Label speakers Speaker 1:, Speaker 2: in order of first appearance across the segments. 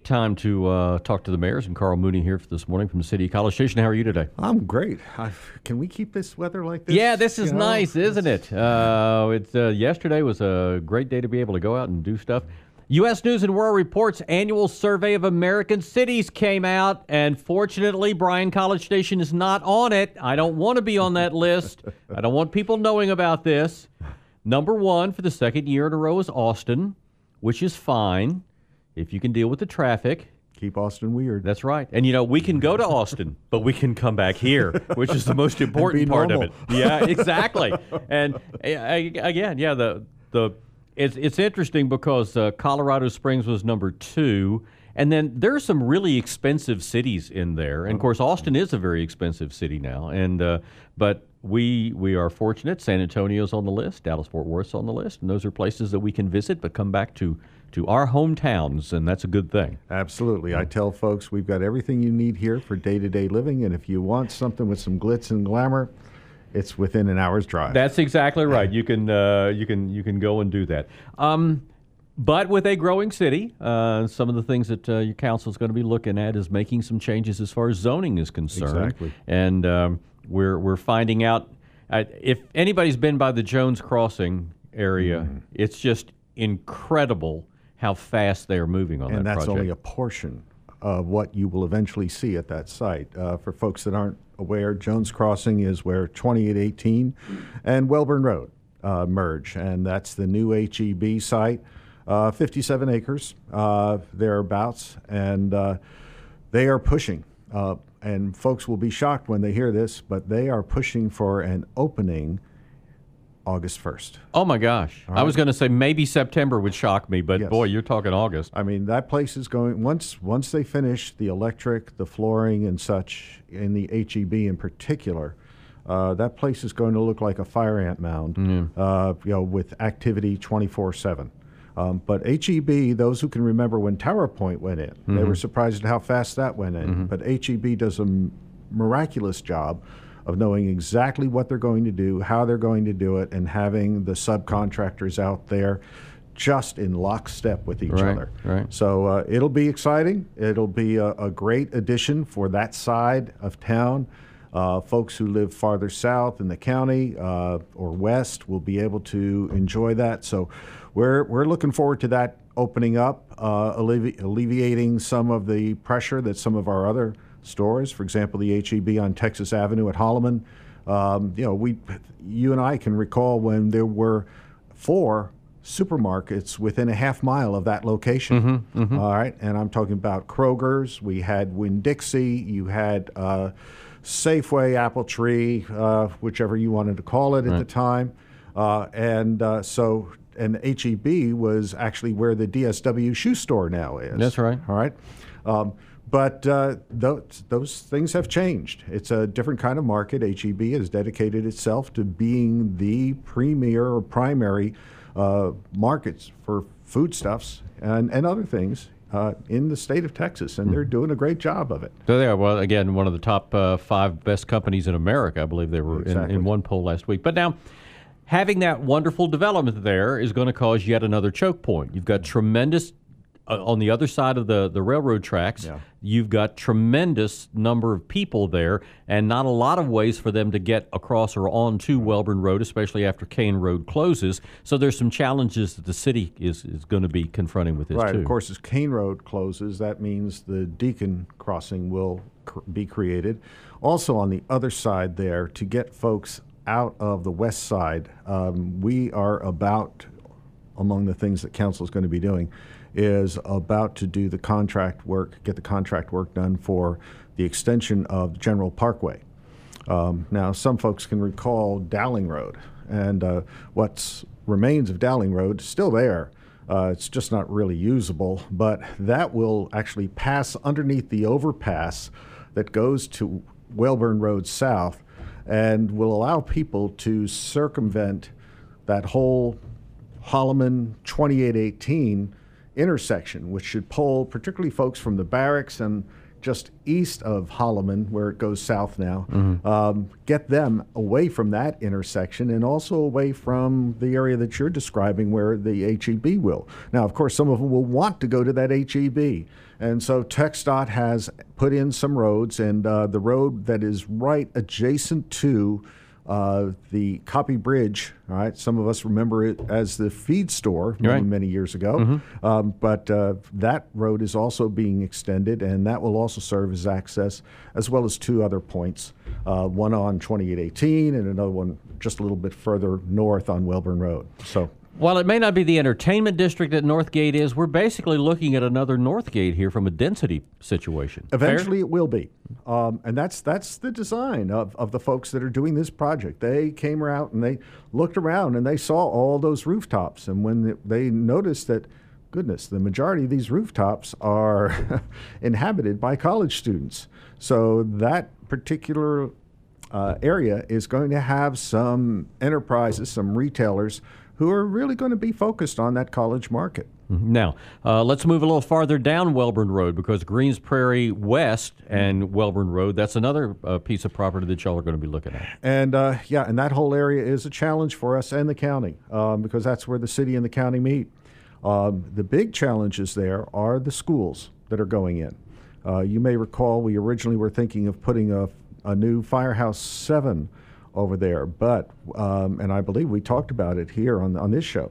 Speaker 1: Time to talk to the mayors, and Carl Mooney here for this morning from the City College Station. How are you today?
Speaker 2: I'm great. Can we keep this weather like this?
Speaker 1: Yeah, this is nice, isn't it? Yesterday was a great day to be able to go out and do stuff. U.S. News and World Report's annual survey of American cities came out, and fortunately, Bryan College Station is not on it. I don't want to be on that list. I don't want people knowing about this. Number one for the second year in a row is Austin, which is fine if you can deal with the traffic.
Speaker 2: Keep Austin weird.
Speaker 1: That's right. And, we can go to Austin, but we can come back here, which is the most important part of it. Yeah, exactly. And again, it's interesting because Colorado Springs was number 2. And then there are some really expensive cities in there. And, of course, Austin is a very expensive city now. And but we are fortunate. San Antonio's on the list. Dallas-Fort Worth's on the list. And those are places that we can visit but come back to our hometowns, and that's a good thing.
Speaker 2: Absolutely. I tell folks we've got everything you need here for day-to-day living, and if you want something with some glitz and glamour, it's within an hour's drive.
Speaker 1: That's exactly right. You can go and do that. But with a growing city, some of the things that your council is going to be looking at is making some changes as far as zoning is concerned.
Speaker 2: Exactly.
Speaker 1: And we're finding out if anybody's been by the Jones Crossing area, it's just incredible how fast they are moving on that project.
Speaker 2: And that's only a portion of what you will eventually see at that site. For folks that aren't aware, Jones Crossing is where 2818 and Welborn Road merge, and that's the new HEB site, 57 acres thereabouts, and they are pushing. And folks will be shocked when they hear this, but they are pushing for an opening August 1st.
Speaker 1: Oh, my gosh. Right. I was going to say maybe September would shock me, but boy, you're talking August.
Speaker 2: I mean, that place is going, once they finish the electric, the flooring and such, in the HEB in particular, that place is going to look like a fire ant mound, with activity 24/7. But HEB, those who can remember when Tower Point went in, they were surprised at how fast that went in. But HEB does a miraculous job of knowing exactly what they're going to do, how they're going to do it, and having the subcontractors out there just in lockstep with each other.
Speaker 1: Right.
Speaker 2: So it'll be exciting. It'll be a great addition for that side of town. Folks who live farther south in the county or west will be able to enjoy that. So we're looking forward to that opening up, alleviating some of the pressure that some of our other stores, for example, the HEB on Texas Avenue at Holloman. You and I can recall when there were 4 supermarkets within a half mile of that location. All right, and I'm talking about Kroger's. We had Winn-Dixie. You had Safeway, Apple Tree, whichever you wanted to call it at the time, and HEB was actually where the DSW shoe store now is.
Speaker 1: That's right.
Speaker 2: All right. But those things have changed. It's a different kind of market. HEB has dedicated itself to being the premier or primary markets for foodstuffs and other things in the state of Texas, and they're doing a great job of it.
Speaker 1: So they are, well, again, one of the top 5 best companies in America. I believe they were in one poll last week. But now, having that wonderful development there is going to cause yet another choke point. You've got tremendous on the other side of the railroad tracks, you've got tremendous number of people there and not a lot of ways for them to get across or onto Welborn Road, especially after Kane Road closes. So there's some challenges that the city is going to be confronting with this,
Speaker 2: right,
Speaker 1: too.
Speaker 2: Of course, as Kane Road closes, that means the Deacon Crossing will be created. Also on the other side there, to get folks out of the west side, we are about, among the things that council is going to be doing, is about to do the contract work, get the contract work done for the extension of General Parkway. Now, some folks can recall Dowling Road, and what remains of Dowling Road is still there. It's just not really usable, but that will actually pass underneath the overpass that goes to Welborn Road South and will allow people to circumvent that whole Holloman 2818 intersection, which should pull particularly folks from the barracks and just east of Holloman, where it goes south now, get them away from that intersection and also away from the area that you're describing where the HEB will. Now, of course, some of them will want to go to that HEB, And so TxDOT has put in some roads, and the road that is right adjacent to the Copy Bridge, all right, some of us remember it as the feed store many years ago, but that road is also being extended, and that will also serve as access, as well as two other points, one on 2818 and another one just a little bit further north on Welborn Road. So,
Speaker 1: while it may not be the entertainment district that Northgate is, we're basically looking at another Northgate here from a density situation.
Speaker 2: Eventually it will be. And that's the design of the folks that are doing this project. They came out and they looked around and they saw all those rooftops. And when they noticed that, goodness, the majority of these rooftops are inhabited by college students. So that particular area is going to have some enterprises, some retailers who are really going to be focused on that college market.
Speaker 1: Now, let's move a little farther down Welborn Road, because Greens Prairie West and Welborn Road, that's another piece of property that y'all are going to be looking at.
Speaker 2: And and that whole area is a challenge for us and the county, because that's where the city and the county meet. The big challenges there are the schools that are going in. You may recall we originally were thinking of putting a new Firehouse 7 over there, but and I believe we talked about it here on this show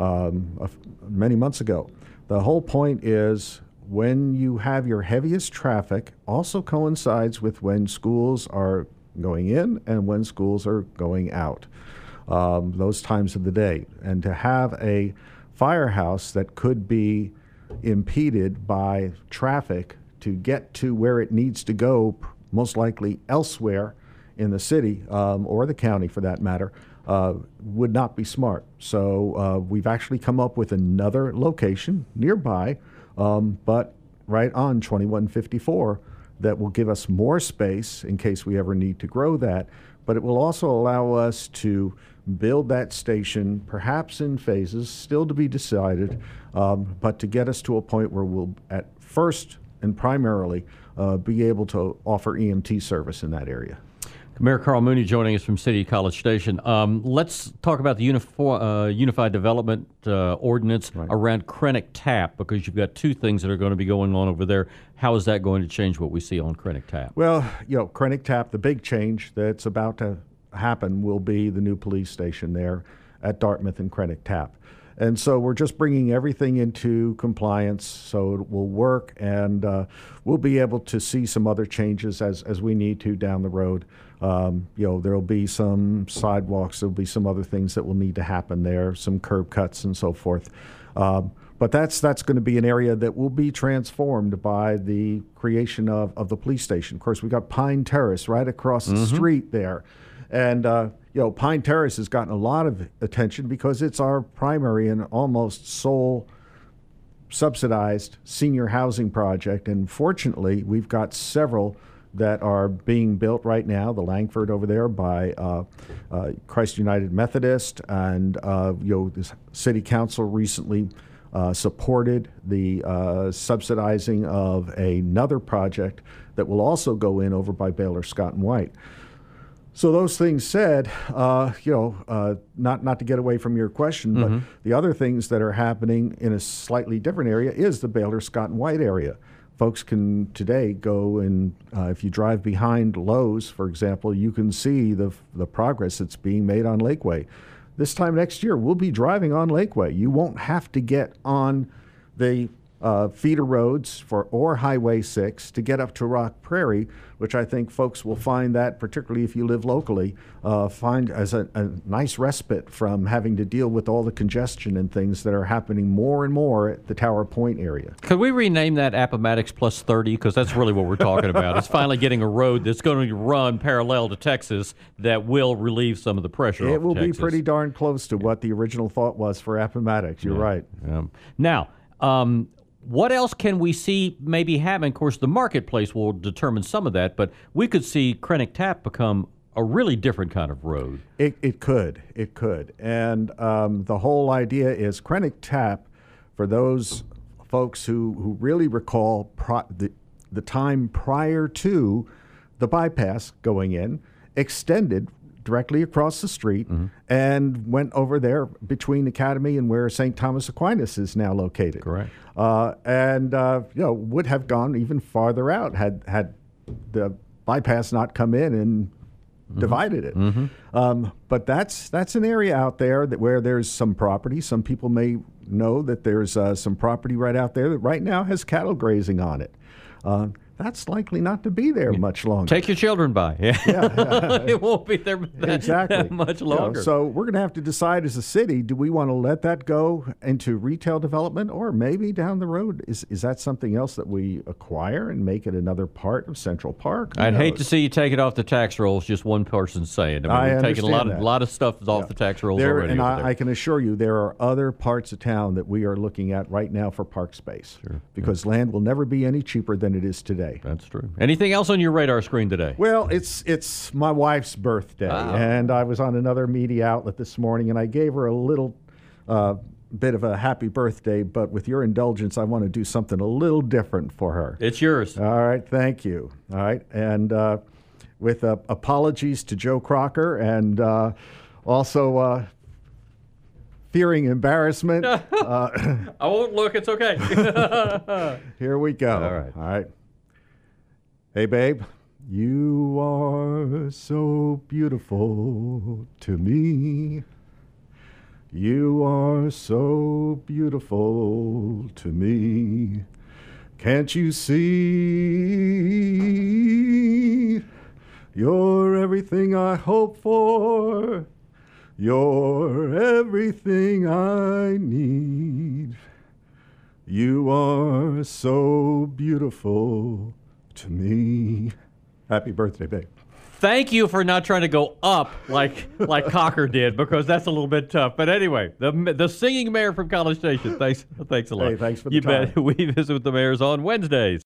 Speaker 2: many months ago. The whole point is, when you have your heaviest traffic, also coincides with when schools are going in and when schools are going out, those times of the day. And to have a firehouse that could be impeded by traffic to get to where it needs to go, most likely elsewhere in the city, or the county for that matter, would not be smart. So we've actually come up with another location nearby, but right on 2154, that will give us more space in case we ever need to grow that. But it will also allow us to build that station, perhaps in phases, still to be decided, but to get us to a point where we'll, at first and primarily, be able to offer EMT service in that area.
Speaker 1: Mayor Carl Mooney joining us from City College Station. Let's talk about the Unified Development Ordinance around Krennic Tap, because you've got two things that are going to be going on over there. How is that going to change what we see on Krennic Tap?
Speaker 2: Well, Krennic Tap, the big change that's about to happen will be the new police station there at Dartmouth and Krennic Tap. And so we're just bringing everything into compliance so it will work, and we'll be able to see some other changes as we need to down the road. There'll be some sidewalks, there'll be some other things that will need to happen there, some curb cuts and so forth. But that's going to be an area that will be transformed by the creation of the police station. Of course, we've got Pine Terrace right across the street there. And, Pine Terrace has gotten a lot of attention because it's our primary and almost sole subsidized senior housing project. And fortunately, we've got several that are being built right now. The Langford over there by Christ United Methodist, and the City Council recently supported the subsidizing of another project that will also go in over by Baylor Scott and White. So those things said, not to get away from your question, but the other things that are happening in a slightly different area is the Baylor Scott and White area. Folks can today go and if you drive behind Lowe's, for example, you can see the progress that's being made on Lakeway. This time next year, we'll be driving on Lakeway. You won't have to get on the feeder roads or Highway 6 to get up to Rock Prairie, which I think folks will find that, particularly if you live locally, find as a nice respite from having to deal with all the congestion and things that are happening more and more at the Tower Point area.
Speaker 1: Could we rename that Appomattox Plus 30? Because that's really what we're talking about. It's finally getting a road that's going to run parallel to Texas that will relieve some of the pressure off
Speaker 2: It will
Speaker 1: Texas.
Speaker 2: be pretty darn close to what the original thought was for Appomattox. You're right.
Speaker 1: Now, what else can we see maybe happen? Of course, the marketplace will determine some of that, but we could see Krennic Tap become a really different kind of road.
Speaker 2: It could. And the whole idea is Krennic Tap, for those folks who really recall the time prior to the bypass going in, extended directly across the street and went over there between Academy and where St. Thomas Aquinas is now located.
Speaker 1: Correct.
Speaker 2: And would have gone even farther out had the bypass not come in and divided it. But that's an area out there where there's some property. Some people may know that there's some property right out there that right now has cattle grazing on it. That's likely not to be there much longer.
Speaker 1: Take your children by. Yeah. It won't be there that much longer.
Speaker 2: So we're going to have to decide as a city, do we want to let that go into retail development, or maybe down the road, is that something else that we acquire and make it another part of Central Park?
Speaker 1: I'd hate to see you take it off the tax rolls, just one person saying. We've taken a lot of stuff off the tax rolls already.
Speaker 2: And I can assure you there are other parts of town that we are looking at right now for park space.
Speaker 1: Sure.
Speaker 2: Because land will never be any cheaper than it is today.
Speaker 1: That's true. Anything else on your radar screen today?
Speaker 2: Well, it's my wife's birthday, and I was on another media outlet this morning, and I gave her a little bit of a happy birthday, but with your indulgence, I want to do something a little different for her.
Speaker 1: It's yours.
Speaker 2: All right, thank you. All right, and with apologies to Joe Crocker, and also fearing embarrassment.
Speaker 1: I won't look. It's okay.
Speaker 2: Here we go.
Speaker 1: All right.
Speaker 2: All right. Hey, babe, you are so beautiful to me. You are so beautiful to me. Can't you see? You're everything I hope for. You're everything I need. You are so beautiful to me. Happy birthday, babe.
Speaker 1: Thank you for not trying to go up like Cocker did, because that's a little bit tough. But anyway, the singing mayor from College Station. Thanks a lot.
Speaker 2: Hey, thanks for the time.
Speaker 1: You bet. We visit with the mayors on Wednesdays.